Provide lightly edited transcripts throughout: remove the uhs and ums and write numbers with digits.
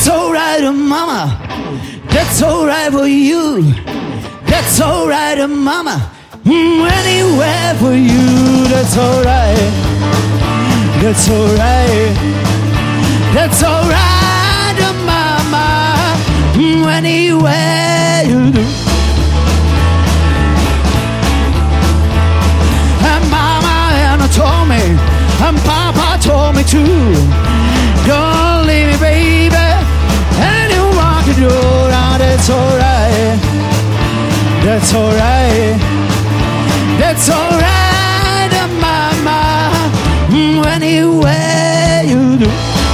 alright, mama. That's alright for you. That's alright, mama. Anywhere for you. That's alright. That's alright. That's alright, mama. Anywhere you do. And mama Anna told me, and papa told me too. Don't leave me, baby. Anyone can do now. That's alright. That's alright. That's alright, mama. Anywhere you do.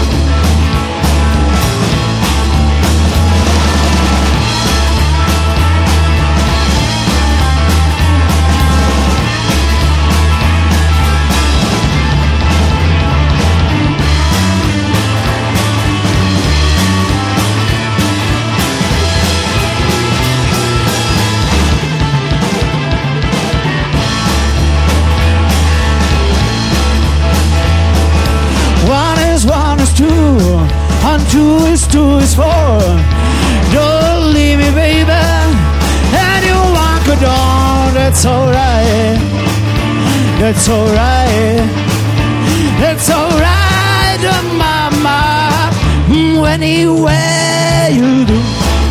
One is two, and two is four. Don't leave me, baby, and you walk it on. That's alright. That's alright. That's alright, mama. Anywhere you do.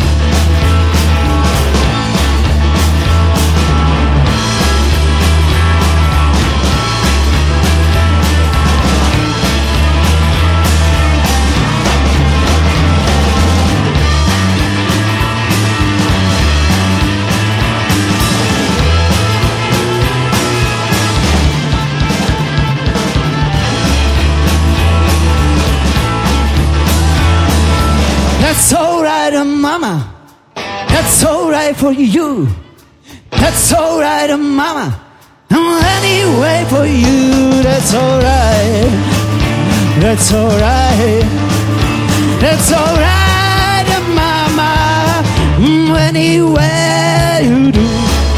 That's alright, mama. That's alright for you. That's alright, mama. Anyway for you. That's alright. That's alright. That's alright, mama. Anywhere you do.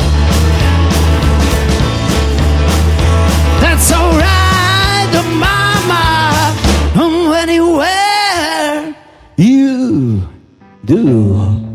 That's alright, mama. Anywhere you do.